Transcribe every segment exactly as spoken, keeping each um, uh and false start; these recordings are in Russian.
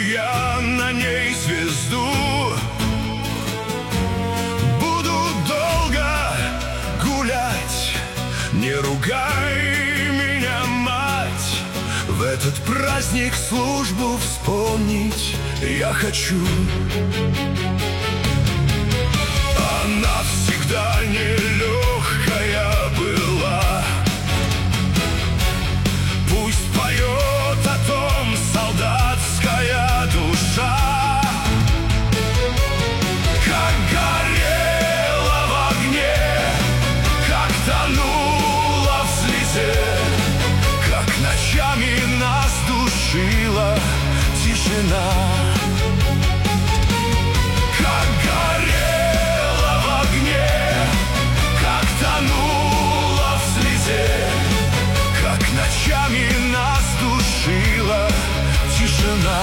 я на ней звезду. Буду долго гулять, не ругай меня, мать. В этот праздник службу вспомнить я хочу. Она всегда нелегкая была. Пусть поет о том солдатская душа, как горела в огне, как тонула в слезе, как ночами нас душила тишина. Как горела в огне, как тонула в слезе, как ночами нас душила тишина.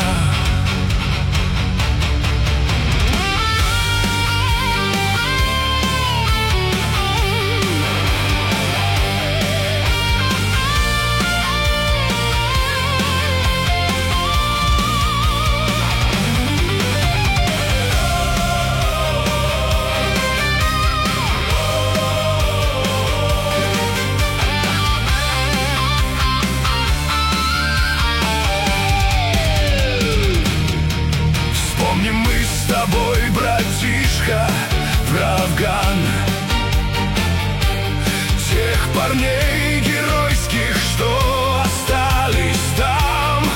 С тобой, братишка, про Афган, тех парней геройских, что остались там.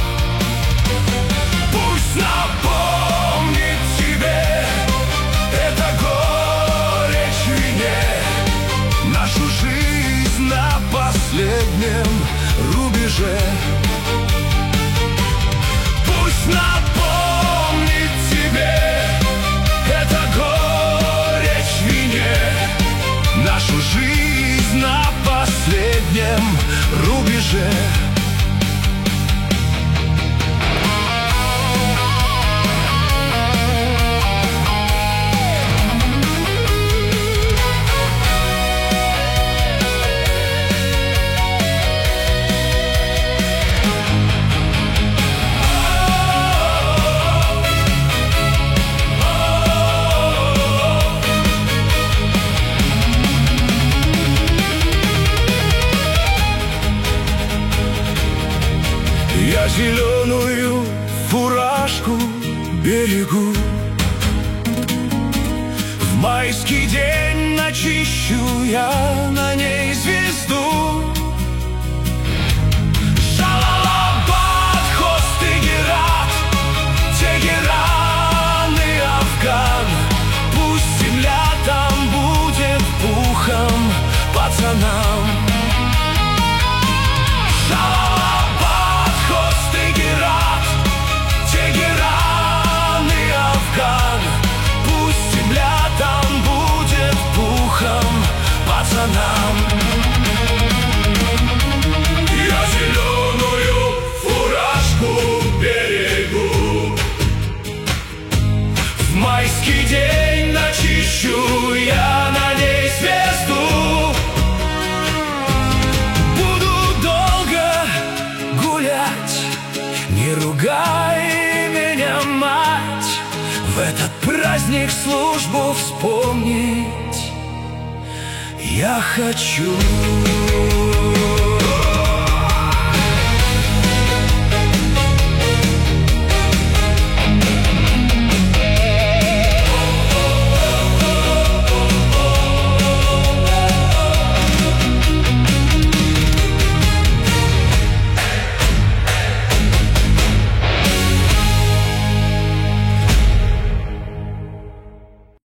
Пусть напомнит тебе это горечь в вине, нашу жизнь на последнем рубеже. Пусть напомнит это горечь в вине, нашу жизнь на последнем рубеже. Я зеленую фуражку берегу, в майский день начищу я на ней звезду. Джалалабад, Хост и Герат, Тегеран и Афган, пусть земля там будет пухом пацанам. Пусть земля там будет пухом пацанам. Я зеленую фуражку берегу, в майский день начищу я на ней звезду. Буду долго гулять, не ругай меня, мать. В этот праздник службу вспомнить я хочу.